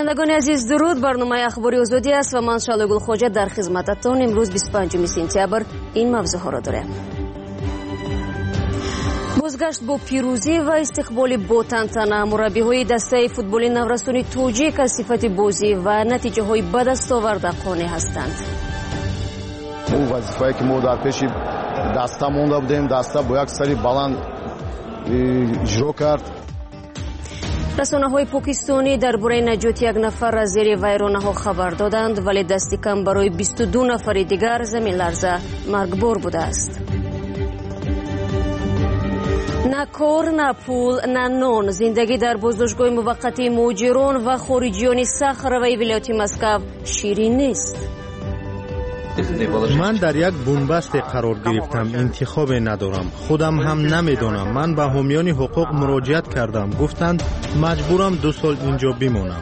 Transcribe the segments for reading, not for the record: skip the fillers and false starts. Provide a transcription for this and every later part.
شنوندگان عزیز درود. برنامه اخباری آزادی است و من شعله گل خواجه در خدمتتان. امروز 25 سپتامبر این موضوع ها را داریم. بازگشت با پیروزی و استقبال با تنتنه. مربی‌های دسته فوتبال نورستانی توجیک از صفت بازی و نتیجه‌های به دست آورده قانع هستند. اون وظیفه‌ای که ما در پیش دسته مونده بودیم، دسته با یک سری بلند اجرا کرد. رسانه‌های پاکستانی درباره نجات یک نفر از زیر ویرانه‌ها خبر دادند، ولی دست کم برای 22 نفر دیگر زمین لرزه مرگبار بوده است. نه کار، نه پول، نه نان. زندگی در بازداشتگاه موقتی مهاجران و خارجیان صخره ولایت مسکو شیرین نیست. من در یک بنبست قرار گرفتم، انتخاب ندارم، خودم هم نمیدانم. من به حامیان حقوق مراجعت کردم، گفتند مجبورم 2 سال اینجا بمانم.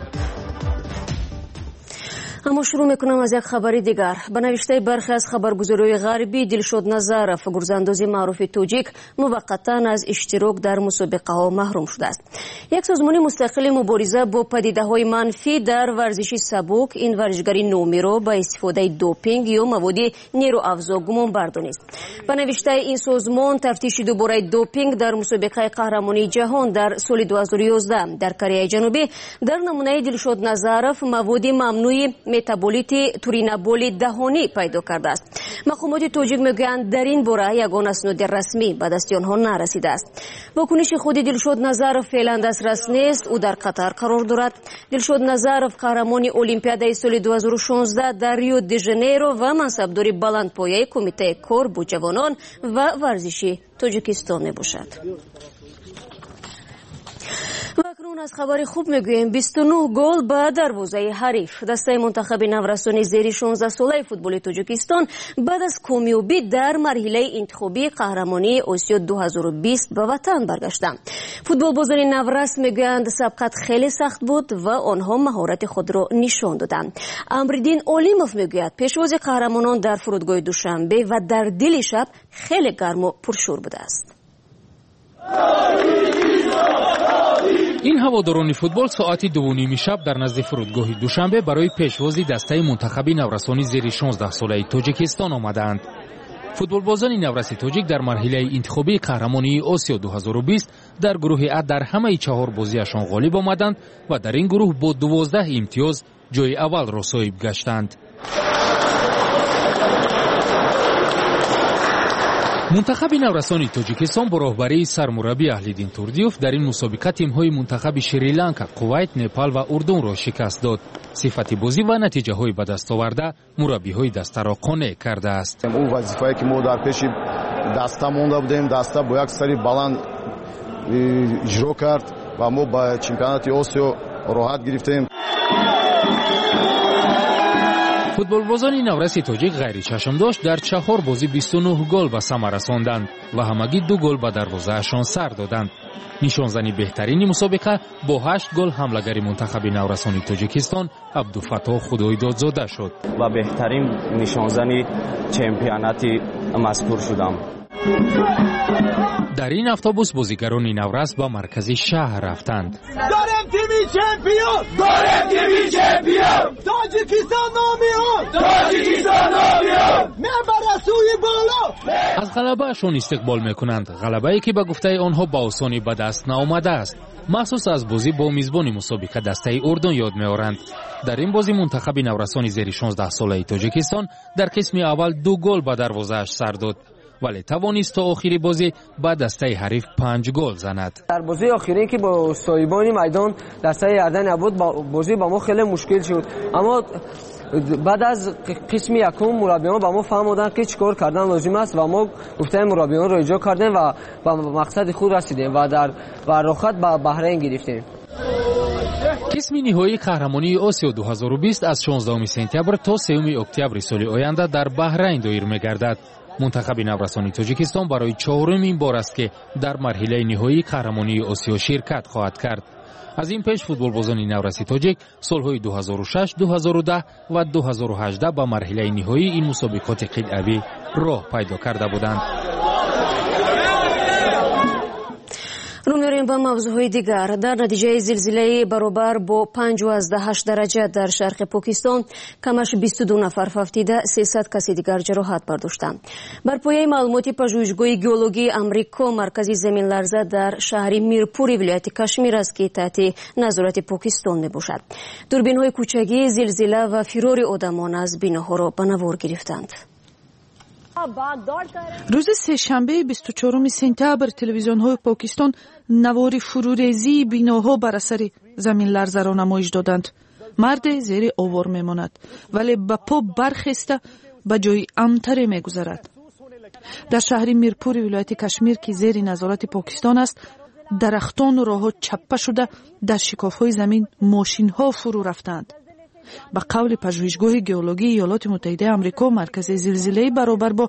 اما شروع میکنم از یک خبری دیگر. به نوشته برخی از خبرگزاری‌های غربی، دلشاد نظرف گرزانداز معروف توجیک موقتا از اشتراک در مسابقه ها محروم شده است. یک سازمان مستقل مبارزه با پدیده‌های منفی در ورزش سبک این ورزشگری نومی را با استفاده دوپینگ یا مواد نیروافزا گمان بردانست. به نوشته این سازمان، تفتیش دوباره دوپینگ در مسابقه قهرمانی جهان در سال 2011 در کره جنوبی در نمونه دلشاد نظرف مواد ممنوع متابولیت تورینابول دهانی پیدا کرده است. مقامات توجیک میگویند در این باره یگان اسناد رسمی به دست آنها نرسیده است. واکنش خود دلشاد نظرف فعلا دسترس نیست. او در قطر قرار دارد. دلشاد نظرف قهرمان المپیاد سال 2016 در ریو دی ژانیرو و منصبدار بلندپایه کمیته کار با جوانان و ورزشی تاجیکستان میباشد. و اکنون از خبر خوب میگوییم. 29 گل به دروازه حریف. دسته منتخب نورستانی زیر 16 ساله فوتبال تاجیکستان بعد از کامیابی در مرحله انتخابی قهرمانی آسیا 2020 به وطن برگشتند. فوتبال بازان نورست میگویند سبقت خیلی سخت بود و آنها مهارت خود را نشان دادند. امردین اولیموف میگوید پیشواز قهرمانان در فرودگاه دوشنبه و در دل شب خیلی گرم و پرشور بوده است. این هواداران فوتبال ساعت 2:30 شب در نزد فرودگاه دوشنبه برای پیشوازی دسته منتخب نورستانی زیر 16 ساله تاجیکستان آمدند. فوتبال بازان نورست تاجیک در مرحله انتخابی قهرمانی آسیا 2020 در گروه ا در همه 4 بازیشان غالب آمدند و در این گروه با 12 امتیاز جای اول را صاحب گشتند. منتخب نورستانی تاجیکستان با راهبری سرمربی اهلیدین توردیوف در این مسابقه تیم‌های منتخب شریلانکا، کویت، نپال و اردن را شکست داد. صفت بازی و نتیجه‌های به دست آورده مربی‌های دسته را قانع کرده است. اون وظیفه‌ای که ما در پیش دسته مونده بودیم، دسته با یک سری بلند اجرا کرد و ما با چمپیونات آسیا راحت گرفتیم. فوتبال بازان نورست تاجیک غیر چشم داشت در 4 بازی 29 گل به ثمر رساندند و همگی 2 گل به دروازه‌شان سر دادند. نشانزنی بهترین مسابقه با 8 گل حمله‌گر منتخب نورستانی تاجیکستان عبدالفتاح خدایدادزاده شد و بهترین نشانزنی چمپیونات مذکور شدم. در این اتوبوس بازیگران نورست به مرکز شهر رفتند. داریم تیمی چمپیون، داریم تیمی چمپیون، تاجیکستان نامیان میبره سوی بالا. از غلبه‌شان استقبال میکنند، غلبه‌ای که به گفته آنها با آسانی به دست نآمده است. مخصوص از بازی با میزبان مسابقه دسته اردن یاد می‌آورند. در این بازی منتخب نورستانی زیر 16 ساله تاجیکستان در قسم اول 2 گل به دروازه‌اش سر داد، ولی توانست تا آخری بازی با دسته حریف 5 گل زند. در بازی آخری که با صاحبان میدان دسته اردن نبود، بازی با ما خیلی مشکل شد، اما بعد از قسم یکم مربیان با ما فهمیدن که چیکار کردن لازم است و ما گفته مربیان را اجرا کردیم و به مقصد خود رسیدیم و در راحت به بحرین گرفتیم. قسم نهایی قهرمانی آسیا 2020 از 16 سپتامبر تا 3 اکتبر سال آینده در بحرین دایر می‌گردد. منتخب نورستانی تاجیکستان برای 4مین بار است که در مرحله نهایی قهرمانی آسیا شرکت خواهد کرد. از این پیش فوتبال بازان نورست تاجیک سالهای 2006، 2010 و 2018 به مرحله نهایی این مسابقات قلعوی راه پیدا کرده بودند. رو می‌ریم می‌رویم به موضوعهای دیگر. در نتیجه زلزله برابر با 5.8 درجه در شرق پاکستان کمش 22 نفر فوتیده، 300 کس دیگر جراحت برداشتند. بر پایه معلومات پژوهشگاه گئولوژی آمریکا، مرکز زمین لرزه در شهر میرپور ولایت کشمیر است که تحت نظارت پاکستان میباشد. دوربین‌های کوچکی زلزله و فرار آدمان از بناها را به نوار گرفتند. روز سه‌شنبه 24 سپتامبر تلویزیون‌های پاکستان نوار فروریزی بناها بر اثر زمین لرزه را نمایش دادند. مرد زیر آوار میماند ولی با پا برخسته به جای امتر میگذرد. در شهر میرپور ولایت کشمیر که زیر نظارت پاکستان است، درختان و راه‌ها چپه شده در شکاف‌های زمین ماشین‌ها فرو رفتند. به قول پژوهشگاه گئولوژی ایالات متحده آمریکا، مرکز زلزله برابر با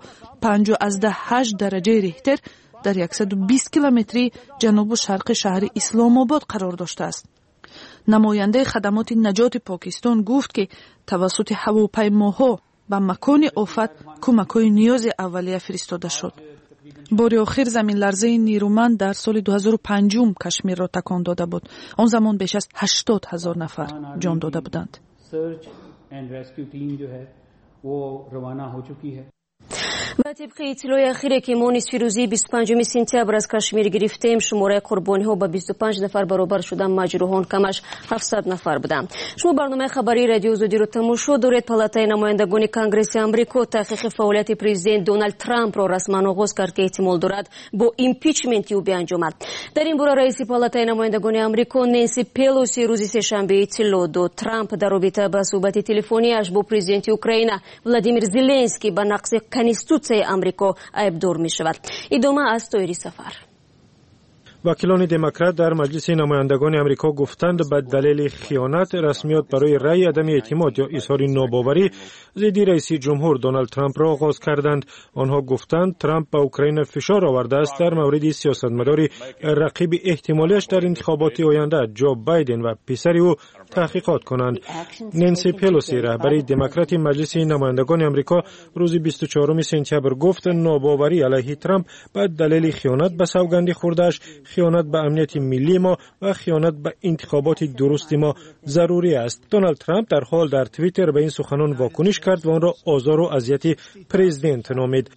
5.8 درجه ریختر در 120 کیلومتری جنوب و شرق شهر اسلام آباد قرار داشته است. نماینده خدمات نجات پاکستان گفت که توسط هواپیماها به مکان آفت کمک‌های نیاز اولیه فرستاده شد. بار آخر زمین لرزه نیرومند در سال 2005 کشمیر را تکان داده بود. آن زمان بیش از 80,000 نفر جان داده بودند. Search and rescue team जो है वो रवाना हो चुकी है. و طبق اطلاع اخیری که ما نصف روزی 25 سپتامبر از کشمیر گرفتیم، شماره قربانی ها به 25 نفر برابر شدن، مجروحان کمش 700 نفر بودند. شما برنامه خبری رادیو آزادی رو تماشا دارید. پالاتای نمایندگان کنگره آمریکا تحقیق فعالیت پرزیدنت دونالد ترامپ را رسما آغاز کرد که احتمال دارد با ایمپیچمنت او بیانجامد. در این باره رئیس پالاتای نمایندگان آمریکا نانسی پلوسی روز سه‌شنبه اطلاع داد ترامپ در رابطه با صحبت تلفنیش با پرزیدنت اوکراین ولادیمیر زلنسکی به نقض کنستیتوسیای آمریکا عیبدار می شود. ادامه از تویری سفر. وکیلان دموکرات در مجلس نمایندگان آمریکا گفتند به دلیل خیانت رسمیات برای رأی عدم اعتماد یا اظهار ناباوری ضد رئیس جمهور دونالد ترامپ را آغاز کردند. آنها گفتند ترامپ به اوکراین فشار آورده است در مورد سیاستمدار رقیب احتمالیش در انتخابات آینده جو بایدن و پسر او تحقیقات کنند. نانسی پلوسی رهبر دموکرات مجلس نمایندگان آمریکا روز 24 سپتامبر گفت ناباوری علیه ترامپ به دلیل خیانت به سوگند خورده‌اش، خیانت به امنیت ملی ما و خیانت به انتخابات درست ما ضروری است. دونالد ترامپ در حال در توییتر به این سخنان واکنش کرد و آن را آزار و اذیت پرزیدنت نامید.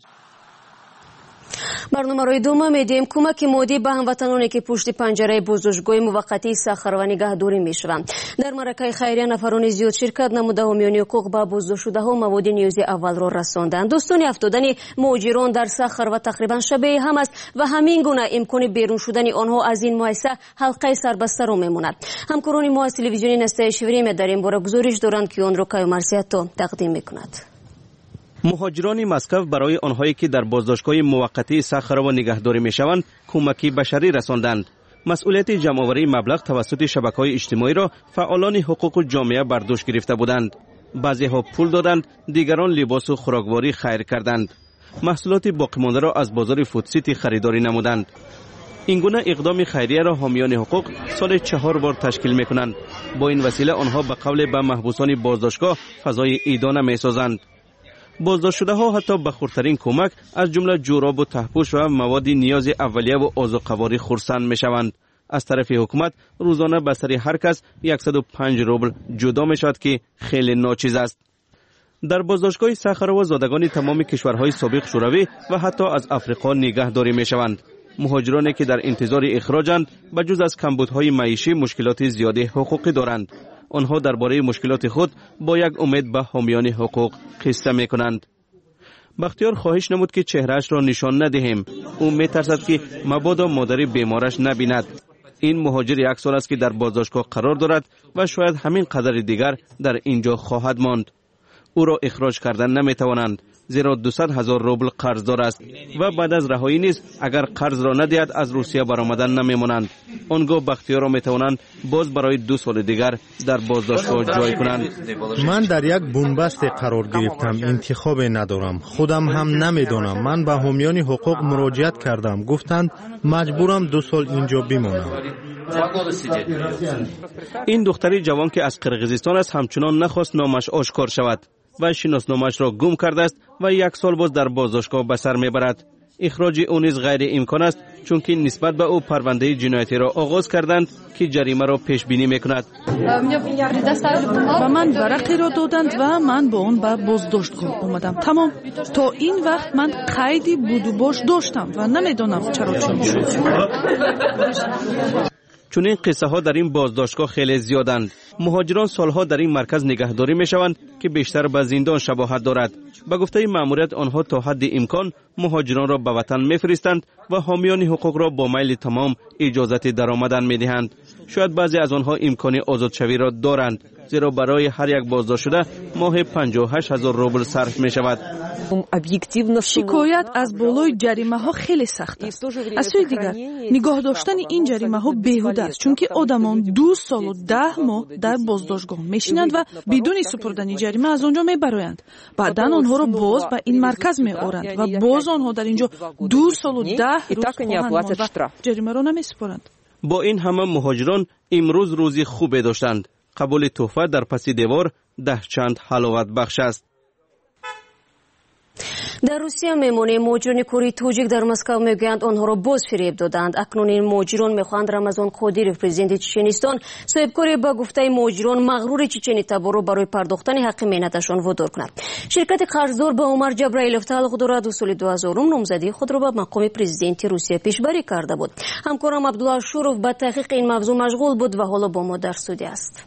برنامه را ادامه میدیم. کمک مادی به هموطنانی که پشت پنجره بازداشتگاه موقتی ساخر و نگهداری میشوند. در معرکه خیریه نفران زیاد شرکت نموده، حامیان حقوق به بازداشت‌شده‌ها مواد نیازی اول را رساندند. دوستان افتادن مهاجران در ساخر و تقریبا شبیه هم است و همین گونه امکان بیرون شدن آنها از این مؤسسه حلقه سربسته را میماند. همکاران ما از تلویزیون نسته شوری در این باره گزارش دارند که آن را کایو مرسیاتو تقدیم میکند. مهاجران مسکو برای آنهایی که در بازداشتگاه موقتی ساخر و نگهداری میشوند کمکی بشری رساندند. مسئولیت جمع‌آوری مبلغ توسط شبکه‌های اجتماعی را فعالان حقوق جامعه بر دوش گرفته بودند. بعضی‌ها پول دادند، دیگران لباس و خوراکواری خیر کردند. محصولات باقی مانده را از بازار فودسیتی خریداری نمودند. این گونه اقدام خیریه را حامیان حقوق سال 4 بار تشکیل می‌کنند. با این وسیله آنها به قول به محبوسان بازداشتگاه فضای ایدانه می‌سازند. بازداشت شده ها حتی به خردترین کمک از جمله جوراب و تهپوش و مواد نیاز اولیه و آذوقه‌واری خرسند می شوند. از طرف حکومت روزانه به سر هر کس 105 روبل جدا می شود که خیلی ناچیز است. در بازداشتگاه ساخرو زادگان تمام کشورهای سابق شوروی و حتی از افریقا نگهداری می شوند. مهاجرانی که در انتظار اخراجند به جز از کمبودهای معیشی مشکلات زیادی حقوقی دارند. آنها درباره مشکلات خود با یک امید به حامیان حقوق قصه می کنند. بختیار خواهش نمود که چهرهش را نشان ندهیم. او می ترسد که مبادا مادر بیمارش نبیند. این مهاجر 1 سال است که در بازداشتگاه قرار دارد و شاید همین قدر دیگر در اینجا خواهد ماند. او را اخراج کردن نمی توانند، زیرا 200,000 روبل قرضدار است و بعد از رهایی نیز اگر قرض را ندهد از روسیه برآمدن نمیمانند. آنگاه بختیار را میتوانند باز برای 2 سال دیگر در بازداشتگاه جای کنند. من در یک بنبست قرار گرفتم، انتخاب ندارم، خودم هم نمیدانم. من به حامیان حقوق مراجعت کردم، گفتند مجبورم 2 سال اینجا بمانم. این دختری جوان که از قرقیزستان است همچنان نخواست نامش آشکار شود و شناسنامه‌اش را گم کرده است و 1 سال باز در بازداشتگاه به سر میبرد. اخراج او نیز غیر امکان است، چون که نسبت به او پرونده جنایتی را آغاز کردند که جریمه را پیش بینی میکند. و من ورقی را دادند و من با اون به بازداشتگاه اومدم. تمام تا این وقت من قیدی بود و باش داشتم و نمیدونم چرا چنین شد. چون این قصه ها در این بازداشتگاه خیلی زیادند. مهاجران سالها در این مرکز نگهداری می شوند که بیشتر به زندان شباهت دارد. به گفته مأموریت آنها تا حد امکان مهاجران را به وطن میفرستند و حامیان حقوق را با میل تمام اجازت درآمدن میدهند. شاید بعضی از آنها امکان آزادشوی را دارند، زیرا برای هر یک بازداشت شده ماه 58,000 روبل صرف می شود. شکایت از بالای جریمه ها خیلی سخت است. از سوی دیگر نگاه داشتن این جریمه ها بیهوده است، چون که آدمان 2 سال و 10 ماه در بازداشتگاه میشینند و بدون سپردن جریمه از آنجا میبرند. بعدا آنها را باز به این مرکز میآورند و باز آنها در اینجا 2 سال و 10 روز خواهند ماند و جریمه را نمیسپارند. با این همه مهاجران امروز روزی خوبی داشتند. قبول تحفه در پس دیوار 10 چند حلاوت بخش است. در روسیه میمونه مهاجران کوری توجیک در مسکو میگویند آنها را باز فریب دادند. اکنون این مهاجران میخواهند رمضان قادیروف پرزیدنت چچنستان صاحبکاری به گفته مهاجران مغرور چچنی تبار را برای پرداختن حق مهنتشان وادار کند. شرکت قرضدار به عمر جبرائیلوف تعلق دارد و سال 2000 نامزدی خود را به مقام پرزیدنت روسیه پیشبری کرده بود. همکارم عبدالله شوروف به تحقیق این موضوع مشغول بود و حالا با ما در استودیو است.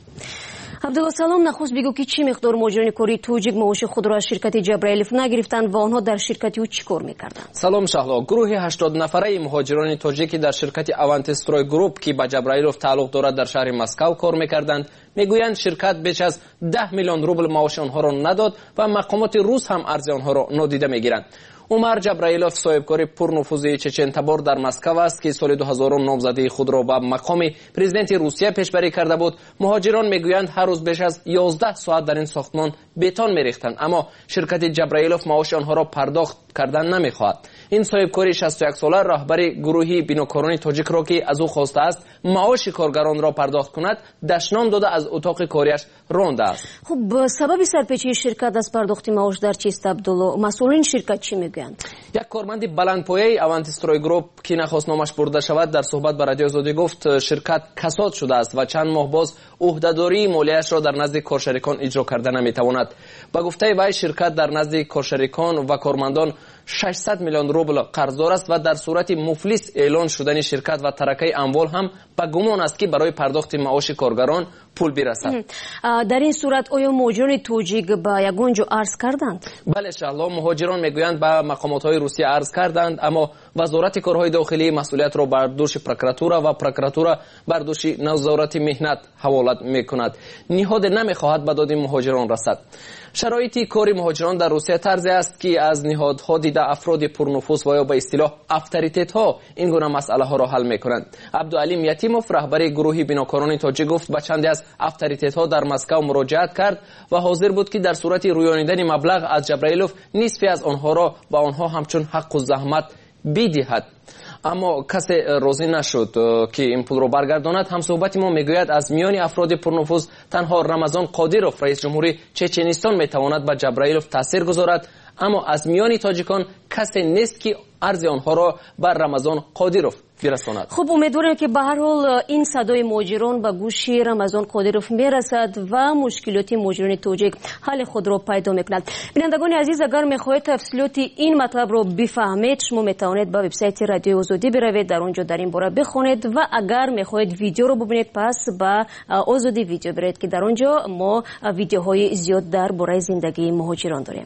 عبدالله سلام، نخست بگو که چی مقدار مهاجران کوری توجیک معاش خود را از شرکت جبرائیلوف نگرفتند و آنها در شرکت او چی کار میکردند؟ سلام شهلا. گروه 80 نفره مهاجران توجیکی در شرکت اوانتستروی گروپ که به جبرائیلوف تعلق دارد در شهر مسکو کار میکردند میگویند شرکت بیش از 10 میلیون روبل معاش آنها را نداد و مقامات روس هم ارز آنها را نادیده میگیرند. عمر جبرائیلوف صاحبکار پرنفوذ چچن تبار در مسکو است که سال 2000 نامزدی خود را به مقام پرزیدنت روسیه پیشبری کرده بود. مهاجران میگویند هر روز بیش از 11 ساعت در این ساختمان بتون میریختند، اما شرکت جبرائیلوف معاش آنها را پرداخت کردن نمیخواهد. این صاحبکار 61 ساله رهبر گروهی بینوکاران تاجیک را که از او خواسته است معاش کارگران را پرداخت کند دشنام داده از اتاق کاریش رانده است. خب سبب سرپیچی شرکت از پرداخت معاش در چیست عبدالله؟ مسئولین شرکت چی میگویند؟ یک کارمند بلندپایه اوانتستروی گروپ که نخواست نامش برده شود در صحبت با رادیو آزادی گفت شرکت کساد شده است و چند ماه باز عهدهداری مالیه‌اش را در نزد کارشریکان اجرا کرده نمیتواند. با گفته وی شرکت در نزد کارشریکان و کارمندان 600 میلیون روبل قرضدار است و در صورت مفلس اعلان شدن شرکت و ترکه اموال هم به گمان است که برای پرداخت معاش کارگران پول برسد. در این صورت آیا مهاجران توجیک به یگانجا عرض کردند؟ بله شهلا، مهاجران میگویند به مقامات‌های روسیه عرض کردند، اما وزارت کارهای داخلی مسئولیت را بر دوش پروکراتورا و پروکراتورا بر دوش نظارت مهنت حواله میکند. نهاد نمیخواهد به داد مهاجران رسد. شرایط کار مهاجران در روسیه طرزی است که از نهادها دیده افراد پرنفوذ و یا به اصطلاح افطریتت ها این گونه مسئله ها را حل میکنند. عبدالعلیم یتیموف رهبر گروهی بینوکاران تاجیک گفت به چندی از افطریتت ها در مسکو مراجعت کرد و حاضر بود که در صورت رویانیدن مبلغ از جبرائیلوف نصفی از آنها را به آنها همچون حق و زحمت بدهد. اما کسی راضی نشد که این پول رو برگرداند. هم صحبت ما میگوید از میان افراد پرنفوذ تنها رمضان قادیروف رئیس جمهوری چچنستان میتواند به جبرائیلوف تاثیر گذارد، اما از میان تاجیکان کسی نیست که ارز آنها را بر رمضان قادیروف برساند. خب امیدوارم که به هر حال این صدای مهاجران به گوش رمضان قادیروف میرسد و مشکلات مهاجران توجیک حل خود را پیدا میکند. بینندگان عزیز، اگر میخواهید تفصیلات این مطلب را بفهمید شما میتوانید به وبسایت رادیو آزادی بروید، در اونجا در این باره بخونید و اگر میخواهید ویدیو رو ببینید پس به آزادی ویدیو برید که در اونجا ما ویدیوهای زیاد درباره زندگی مهاجران داریم.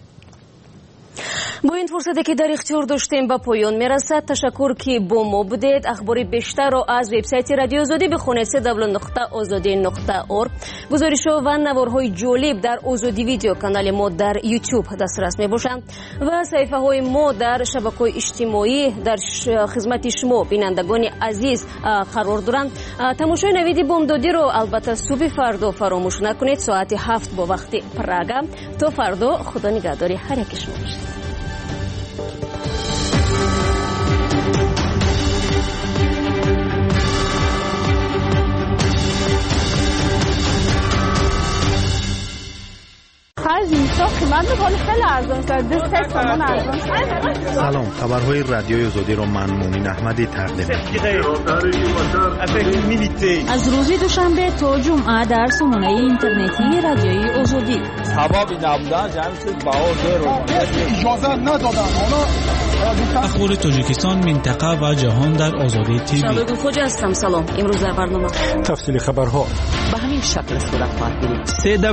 با این فرصتی که در اختیار داشتیم به پایان میرسد. تشکر که با ما بودید. اخبار بیشتر را از وبسایت رادیو آزادی بخونید www.azadi.org. گزارش‌ها و نوارهای جالب در آزادی ویدیو کانال ما در یوتیوب دسترس میباشند و صفحه‌های ما در شبکه‌های اجتماعی در خدمت شما بینندگان عزیز قرار دارند. تماشای نوید بامدادی را البته صبح فردا فراموش نکنید ساعت 7 با وقت پراگ. تا فردا خدا نگهداری هر یک شما باشید. بعضی اینجا قیمت میکنه خیلی ارزان کرده 3 تومن ارزان. سلام، خبرهای رادیوی آزادی رو من مومین احمدی تقدیم می‌کنم. از روز دوشنبه تا جمعه در سامانه اینترنتی رادیوی آزادی. ثوابی نبودن جمعیت باور اجازه ندادن. اخبار تاجیکستان، منطقه و جهان در آزادی تیوی. شبگون خوجا هستم. سلام. امروز در برنامه تفصیل خبرها به همین شکل صورت خواهد گرفت.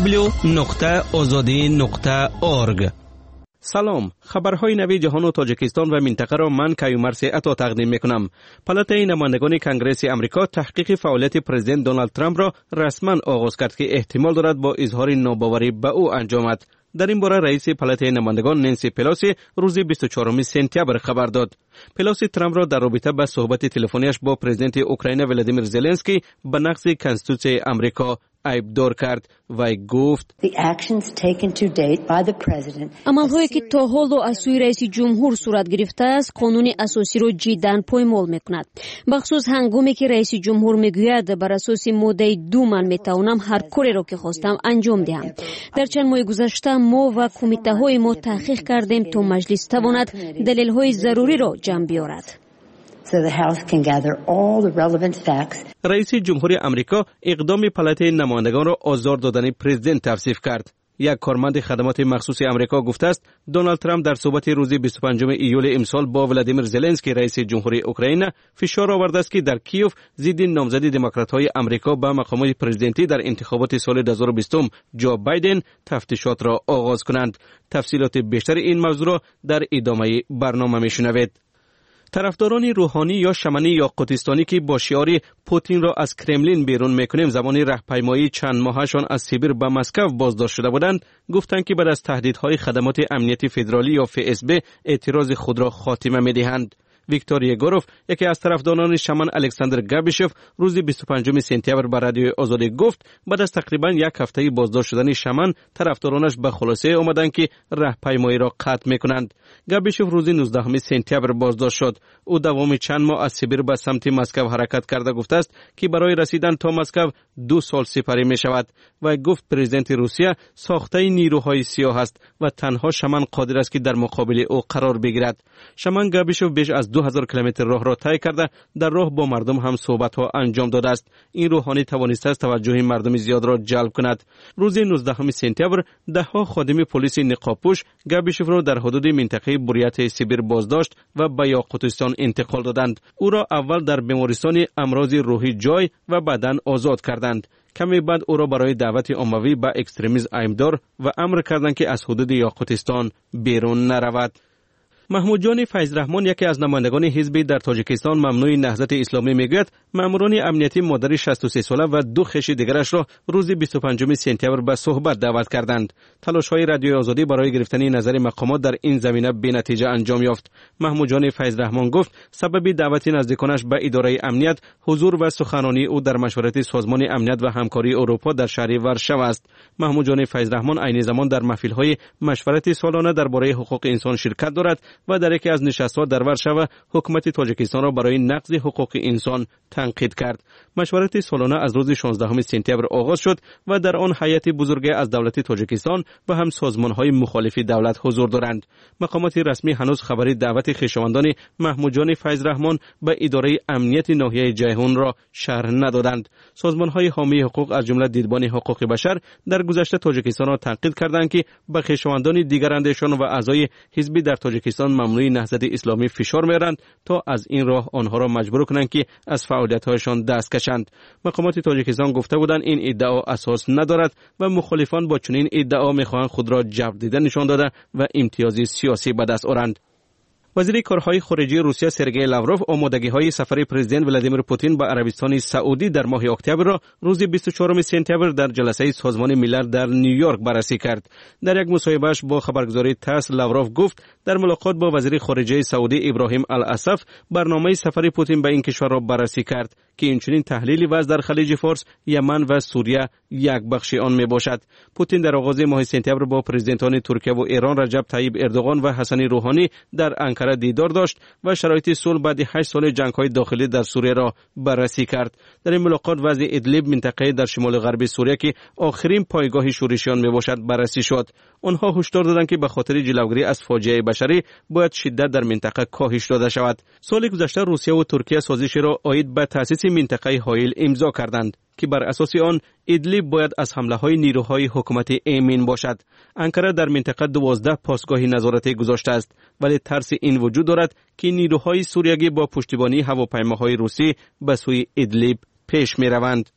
www.azadi.org. سلام، خبرهای نوی جهان و تاجیکستان و منطقه را من کیومرث عطا تقدیم میکنم. پالاتای نمایندگان کنگره آمریکا تحقیق فعالیت پرزیدنت دونالد ترامپ را رسما آغاز کرد که احتمال دارد با اظهار ناباوری به او انجامد. در این باره رئیس پالاتای نمایندگان نانسی پلوسی روز 24 سپتامبر خبر داد. پلوسی ترامپ را در رابطه با صحبت تلفنیش با پرزیدنت اوکراین ولادیمیر زلنسکی به نقض کنستیتوسیون آمریکا عیبدار کرد و گفت عملهایی که تا حال از سوی رئیس جمهور صورت گرفته است قانون اساسی را جداً پایمال میکند، بخصوص هنگامی که رئیس جمهور میگوید بر اساس ماده 2 من میتوانم هر کاری را که خواستم انجام دهم. در چند ماه گذشته ما و کمیته های ما تحقیق کردیم تا مجلس تواند دلیل های ضروری را جمع بیاورد. رئیس جمهور آمریکا اقدام پالاتای نمایندگان را آزار دادن پرزیدنت توصیف کرد. یک کارمند خدمات مخصوص آمریکا گفته است دونالد ترامپ در صحبت روز 25 ایول امسال با ولادیمیر زلنسکی رئیس جمهوری اوکراین فشار آورده است که در کیف ضد نامزد دموکرات‌های آمریکا به مقام پرزیدنتی در انتخابات سال 2020 جو بایدن تفتیشات را آغاز کنند. تفصیلات بیشتر این موضوع را در ادامه برنامه میشنوید. طرفداران روحانی یا شمنی یا قطستانی که با شعار پوتین را از کرملین بیرون میکنیم زمان راهپیمایی چند ماهشان از سیبیر به مسکو بازداشت شده بودند، گفتند که بعد از تهدیدهای خدمات امنیتی فدرالی یا FSB اعتراض خود را خاتمه میدهند. ویکتور یگوروف، یکی از طرفداران شمن الکساندر گابیشوف، روز 25 سپتامبر به رادیوی آزادی گفت بعد از تقریبا یک هفته بازداشت شدن شمن طرفدارانش به خلاصه آمدند که راهپیمایی را قطع میکنند. گابیشوف روز 19 سپتامبر بازداشت شد. او دوام چند ماه از سیبیر به سمت مسکو حرکت کرده گفته است که برای رسیدن تا مسکو 2 سال سپری می شود و گفت پرزیدنت روسیه ساخته نیروهای سیاه است و تنها شمن قادر است که در مقابل او قرار بگیرد. شمن گابیشوف بیش از 2000 کیلومتر راه را طی کرده در راه با مردم هم صحبت ها انجام داده است. این روحانی توانسته است توجه مردم زیاد را جلب کند. روز 19 سپتامبر دهها خادم پلیس نقابپوش گابیشوف را در حدود منطقه بوریات سیبیر بازداشت و به یاقوتستان انتقال دادند. او را اول در بیمارستان امراض روحی جای و بعداً آزاد کردند. کمی بعد او را برای دعوت عمومی به اکستریمیسم ایمدار و امر کردند که از حدود یاقوتستان بیرون نرود. محمود جان فیضرحمان، یکی از نمایندگان حزب در تاجیکستان ممنوع نهضت اسلامی، میگوید ماموران امنیتی مادر 63 ساله و 2 خویش دیگرش را روز 25 سپتامبر به صحبت دعوت کردند. تلاش‌های رادیوی آزادی برای گرفتن نظر مقامات در این زمینه بی‌نتیجه انجام یافت. محمود جان فیضرحمان گفت سبب دعوت نزدیکانش به اداره امنیت حضور و سخنرانی او در مشورت سازمان امنیت و همکاری اروپا در شهر ورشو است. محمود جان فیضرحمان عین زمان در محفل‌های مشورت سالانه درباره حقوق انسان شرکت دارد و در یکی از نشست‌ها در ورشو حکومت تاجیکستان را برای نقض حقوق انسان تنقید کرد. مشورت سالانه از روز 16 سپتامبر آغاز شد و در آن هیئت بزرگ از دولت تاجیکستان و هم سازمان‌های مخالف دولت حضور دارند. مقامات رسمی هنوز خبری دعوت خویشاوندان محمود جان فیضرحمان به اداره امنیت ناحیه جیهون را شرح ندادند. سازمان‌های حامی حقوق از جمله دیدبان حقوق بشر در گذشته تاجیکستان را تنقید کردند که به خویشاوندان دیگر اندیشان و اعضای حزب در تاجیکستان ممنوع نهضت اسلامی فشار می‌آورند تا از این راه آنها را مجبور کنند که از فعالیت‌هایشان دست کشند. مقامات تاجیکستان گفته بودند این ادعا اساس ندارد و مخالفان با چنین ادعا می‌خواهند خود را جبر دیده نشان داده و امتیاز سیاسی به دست آورند. وزیر کارهای خارجه روسیه سرگئی لاوروف آمادگی‌های سفر پرزیدنت ولادیمیر پوتین به عربستان سعودی در ماه اکتبر را روز 24 سپتامبر در جلسه سازمان ملل در نیویورک بررسی کرد. در یک مصاحبه‌اش با خبرگزاری تاس لاوروف گفت در ملاقات با وزیر خارجه سعودی ابراهیم الاسف برنامه سفر پوتین به این کشور را بررسی کرد که اینچنین تحلیل وضع در خلیج فارس، یمن و سوریه یک بخش آن میباشد. پوتین در آغاز ماه سپتامبر با پرزیدنتان ترکیه و ایران رجب طیب اردوغان و حسن روحانی در انکره دیدار داشت و شرایط صلح بعد 8 سال جنگ‌های داخلی در سوریه را بررسی کرد. در این ملاقات وضع ادلیب منطقه در شمال غربی سوریه که آخرین پایگاه شورشیان میباشد بررسی شد. آنها هشدار دادند که به خاطر جلوگیری از فاجعه بشری باید شدت در منطقه کاهش داده شود. سال گذشته روسیه و ترکیه سازشی را عاید به تأسیس منطقه هایل امضا کردند که بر اساس آن ادلیب باید از حمله‌های نیروهای حکومت ایمن باشد. انکره در منطقه 12 پاسگاه نظارتی گذاشته است، ولی ترس این وجود دارد که نیروهای سوریگی با پشتیبانی هواپیماهای روسی به سوی ادلیب پیش می‌روند.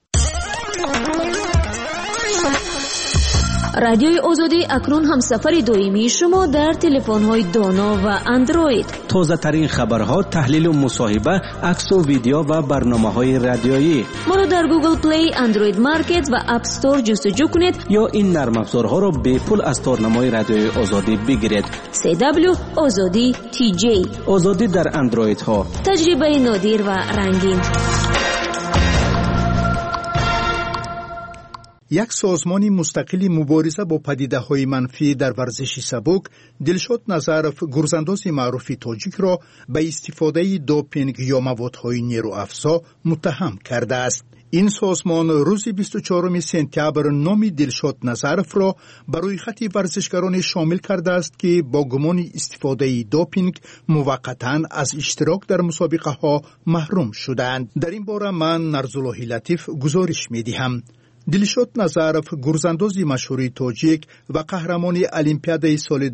رادیوی آزادی اکنون همسفر دائمی شما در تلفن‌های دانا و اندروید. تازه ترین خبرها، تحلیل و مصاحبه، عکس و ویدیو و برنامه‌های رادیویی. ما را در گوگل پلی، اندروید مارکت و اپ استور جستجو کنید یا این نرم افزارها را به پول از تارنمای رادیوی آزادی بگیرید. CW آزادی TJ. آزادی در اندروید ها. تجربه نادر و رنگین. یک سازمان مستقل مبارزه با پدیده‌های منفی در ورزش سبک، دلشاد نظرف، گرزانداز معروف تاجیک را به استفاده دوپینگ یا موادهای نیروافزا متهم کرده است. این سازمان روز 24 سپتامبر نام دلشاد نظرف را برای خط ورزشکاران شامل کرده است که با گمان استفاده دوپینگ موقتاً از اشتراک در مسابقه ها محروم شدند. در این باره من نرزالله لطیف گزارش می‌دهم. دلشاد نظرف گرزانداز مشهور تاجیک و قهرمان المپیاد سال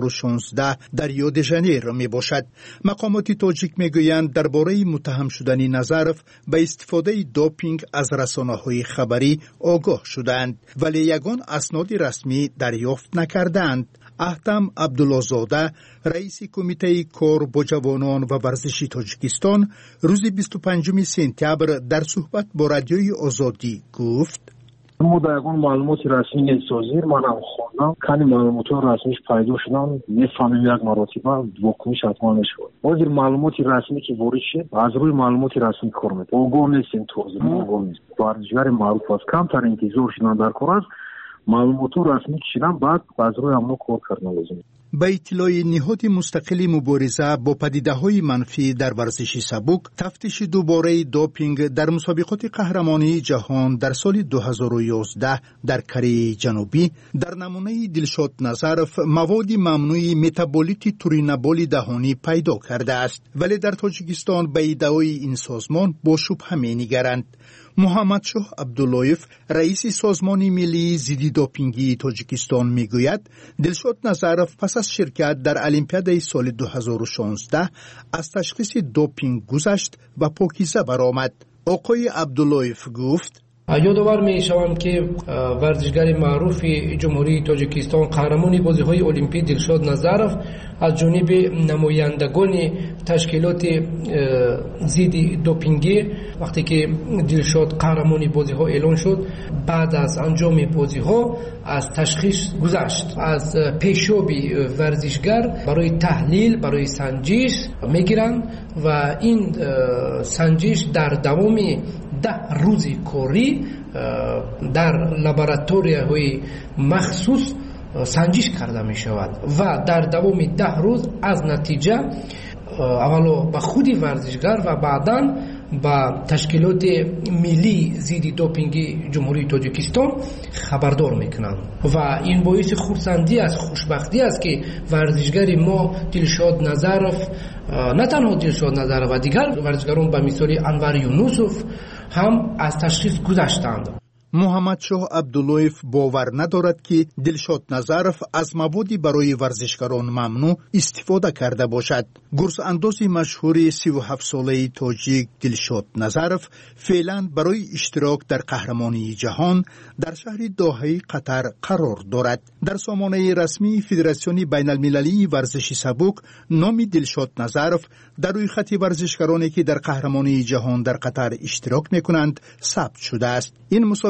2016 در ریو دی ژانیرو می باشد. مقامات تاجیک می گویند درباره متهم شدن نظرف به استفاده دوپینگ از رسانه‌های خبری آگاه شدند، ولی یگان اسناد رسمی دریافت نکردند. احتم عبدالله‌زاده، رئیس کمیته کار با جوانان و ورزشی تاجیکستان، روز 25 سپتامبر در صحبت با رادیوی آزادی گفت: ما در یکان معلومات رسمی نسازیر منم خوندم کنی معلومات رسمیش پیدا شدن نفهمیم یک مراتبه واکنش حتما نشود. وزیر معلومات رسمی که وارد شد از روی معلومات رسمی کار میکنه. آگاه نیستیم توضیح آگاه نیست. ورزشکار معروف است کمتر انتظار شدن در کار است. معلومات رسمی کشیدن بعد از روی همون کار کردن لازمه. به اطلاع نهاد مستقل مبارزه با پدیده‌های منفی در ورزش سبک، تفتیش دوباره دوپینگ در مسابقات قهرمانی جهان در سال 2011 در کره جنوبی در نمونه دلشاد نظرف مواد ممنوع متابولیت تورینابول دهانی پیدا کرده است، ولی در تاجیکستان به ادعای این سازمان با شبهه می‌نگرند. محمد شاه عبداللهیف، رئیس سازمان ملی ضد دوپینگی تاجیکستان میگوید دلشاد نظرف پس از شرکت در المپیاد سال 2016 از تشخیص دوپینگ گذشت و پاکیزه برآمد. آقای عبداللهیف گفت: یادآور می‌شوم که ورزشگر معروف جمهوری تاجیکستان قهرمان بازی‌های المپیک دلشاد نظرف از جانب نمایندگان تشکیلات ضد دوپینگی وقتی که دلشاد قهرمان بازی‌ها اعلان شد بعد از انجام بازی‌ها از تشخیص گذشت. از پیشابی ورزشگر برای تحلیل برای سنجش می‌گیرند و این سنجش در دوام 10 روز کاری در لابراتوری‌های مخصوص سنجش کرده می شود و در دوام 10 روز از نتیجه اولا به خود ورزشگر و بعداً با تشکیلات ملی ضد دوپینگ جمهوری تاجیکستان خبردار میکنند و این باعث خرسندی است، خوشبختی است که ورزشگر ما دلشاد نظرف، نه تنها دلشاد نظرف و دیگر ورزشگران به مثال انور یونوسوف هم از تشخیص گذشتند. محمد شاه عبداللهیف باور ندارد که دلشاد نظرف از موادی برای ورزشکاران ممنوع استفاده کرده باشد. گرزانداز مشهور 37 ساله تاجیک دلشاد نظرف فعلا برای اشتراک در قهرمانی جهان در شهر دوحه قطر قرار دارد. در سامانه رسمی فدراسیون بین المللی ورزش سبک نام دلشاد نظرف در روی خط ورزشکارانی که در قهرمانی جهان در قطر اشتراک میکنند ثبت شده است. این مسابقه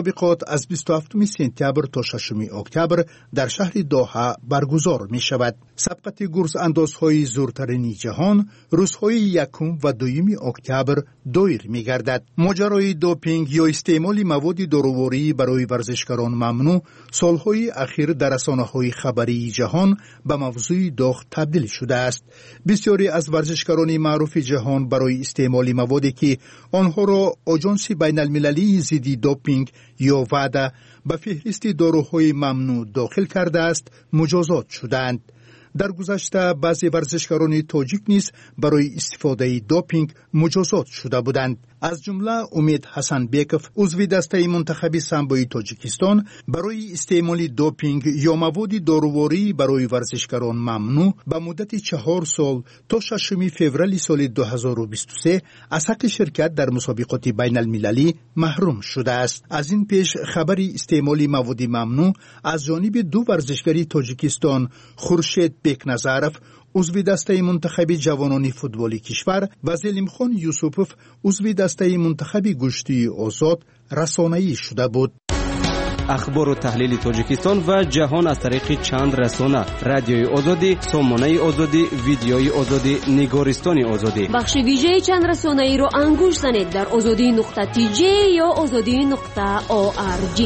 مسابقات از 27 سپتامبر تا 6 اکتبر در شهر دوحه برگزار می شود. سبقت گرز اندازهای زورترین جهان روزهای 1 و 2 اکتبر دایر می گردد. ماجرای دوپینگ یا استعمال مواد دارویی برای ورزشکاران ممنوع سالهای اخیر در رسانه‌های خبری جهان به موضوع داغ تبدیل شده است. بسیاری از ورزشکاران معروف جهان برای استعمال موادی که آنها را آژانس بین المللی ضد دوپینگ یا وعده به فهرست داروهای ممنوع داخل کرده است مجازات شدند. در گذشته بعضی ورزشکاران تاجیک نیز برای استفاده دوپینگ مجازات شده بودند. از جمله امید حسن بیکف عضو دسته منتخب سامبوی تاجیکستان برای استعمال دوپینگ یا مواد دارویی برای ورزشکاران ممنوع به مدت 4 سال تا 6 فوریه سال 2023 از حق شرکت در مسابقات بین المللی محروم شده است. از این پیش خبری استعمال مواد ممنوع از جانب 2 ورزشکاری تاجیکستان خورشید بیکنظرف عضو دسته منتخب جوانان فوتبالی کشور و زلیمخان یوسفوف عضو دسته منتخب گشتی آزاد رسانه‌ای شده بود. اخبار و تحلیل تاجیکستان و جهان از طریق چند رسانه: رادیوی آزادی، سامانه آزادی، ویدیوی آزادی، نگارستان آزادی. بخش ویژه چند رسانه‌ای رو انگوش زنید در azadi.tj یا azadi.org.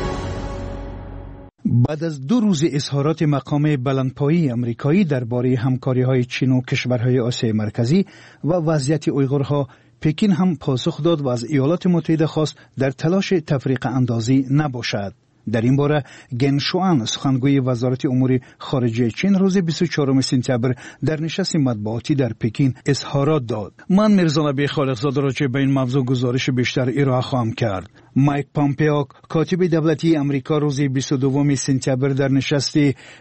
بعد از 2 روز اظهارات مقام بلندپایه آمریکایی درباره همکاری‌های چین و کشورهای آسیای مرکزی و وضعیت اویغورها، پکین هم پاسخ داد و از ایالات متحده خواست در تلاش تفریق اندازی نباشد. در این باره گن شوان سخنگوی وزارت امور خارجه چین روز 24 سپتامبر در نشست مطبوعاتی در پکین اظهارات داد: من میرزا نبی خالقزاده را چه به این موضوع گزارش بیشتر ارائه خواهم کرد. مایک پامپئو کاتب دولتی امریکا روز 22 سپتامبر در نشست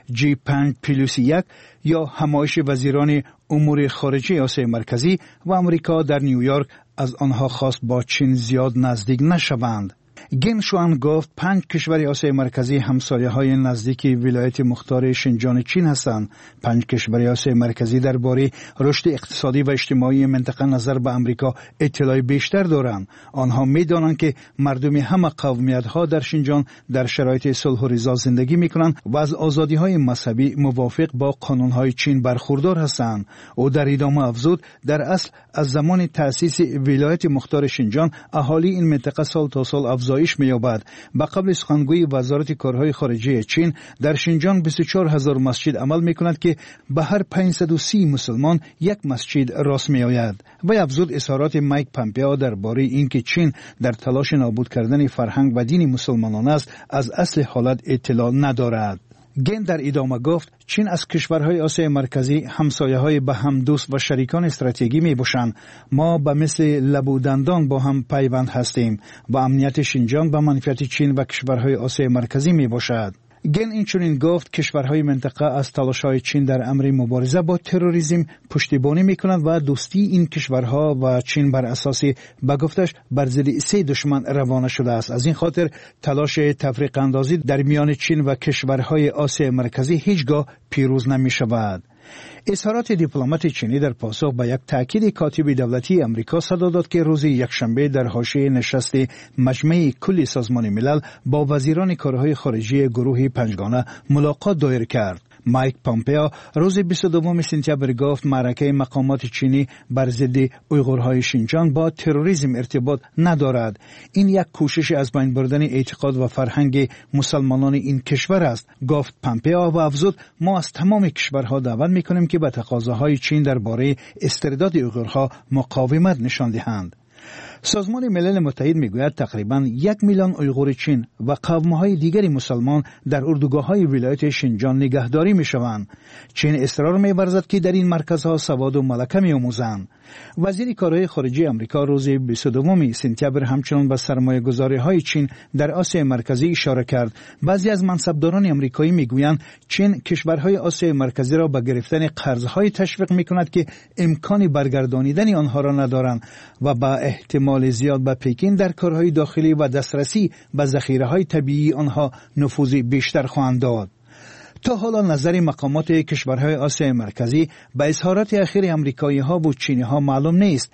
G5+1 یا همایش وزیران امور خارجه آسیای مرکزی و امریکا در نیویورک از آنها خواست با چین زیاد نزدیک نشوند. گن شوان گفت 5 کشور آسیای مرکزی همسایه‌های نزدیک ولایت مختار شینجان چین هستند. 5 کشور آسیای مرکزی درباره رشد اقتصادی و اجتماعی منطقه نظر به امریکا اطلاع بیشتر دارند. آنها می‌دانند که مردم همه قومیت‌ها در شینجان در شرایط صلح و رضا زندگی می‌کنند و از آزادی‌های مذهبی موافق با قانون‌های چین برخوردار هستند. او در ادامه افزود در اصل از زمان تأسیس ولایت مختار شینجان اهالی این منطقه سال تا سال افزایش می‌یابد. به قبل سخنگوی وزارت کارهای خارجه چین در شینجان 24,000 مسجد عمل می‌کند که به هر 530 مسلمان یک مسجد راست می‌آید. و افزود اظهارات مایک پامپئو درباره اینکه چین در تلاش نابود کردن فرهنگ و دین مسلمانان است از اصل حالت اطلاع ندارد. گن در ادامه گفت چین از کشورهای آسیای مرکزی همسایه‌های به هم دوست و شریکان استراتژیکی می‌باشند. ما به مثل لب و دندان با هم پیوند هستیم و امنیت شینجان به منفعت چین و کشورهای آسیای مرکزی می‌باشد. گن اینچنین گفت کشورهای منطقه از تلاش‌های چین در امر مبارزه با تروریسم پشتیبانی می‌کنند و دوستی این کشورها و چین بر اساس به گفتش بر ضد 3 دشمن روانه شده است. از این خاطر تلاش تفریق اندازی در میان چین و کشورهای آسیای مرکزی هیچگاه پیروز نمی‌شود. اظهارات دیپلمات چینی در پاسخ به یک تاکید کاتب دولتی امریکا صدا داد که روز یکشنبه در حاشیه نشست مجمع کل سازمان ملل با وزیران کارهای خارجه گروه پنجگانه ملاقات دایر کرد. مایک پامپئو روز 22 سپتامبر گفت معرکه مقامات چینی بر ضد اویغورهای شینجان با تروریسم ارتباط ندارد. این یک کوشش از بین بردن اعتقاد و فرهنگ مسلمانان این کشور است. گفت پامپئو و افزود ما از تمام کشورها دعوت می‌کنیم که به تقاضاهای چین درباره استرداد اویغورها مقاومت نشان دهند. سازمان ملل متحد میگوید تقریباً 1 میلیون اویغور چین و قوم‌های دیگری مسلمان در اردوگاه‌های ولایت شینجان نگهداری می‌شوند. چین اصرار می‌ورزد که در این مرکزها سواد و ملکه می‌آموزند. وزیر کارهای خارجه آمریکا روز 22 سپتامبر همچنان به سرمایه‌گذاری‌های چین در آسیای مرکزی اشاره کرد. بعضی از منصبداران آمریکایی می‌گویند چین کشورهای آسیای مرکزی را به گرفتن قرض‌های تشویق می‌کند که امکان برگردانیدن آنها را ندارند و با احتمال زیاد به پکین در کارهای داخلی و دسترسی به ذخیره‌های طبیعی آنها نفوذ بیشتر خواهند داد. تا حالا نظر مقامات کشورهای آسیای مرکزی به اظهارات اخیر آمریکایی‌ها و چینی‌ها معلوم نیست،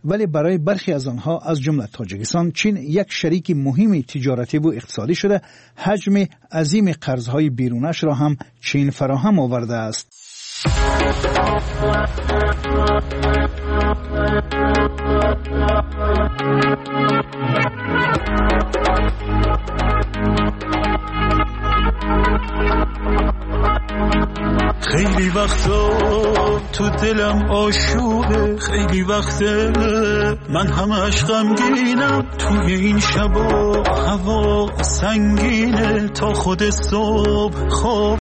ولی برای برخی از آنها از جمله تاجیکستان چین یک شریک مهم تجارتی و اقتصادی شده، حجم عظیم قرضهای بیرونش را هم چین فراهم آورده است. خیلی وقتا تو دلم آشوبه، خیلی وقته من همش غمگینم، توی این شبا هوا سنگینه، تا خود صبح خواب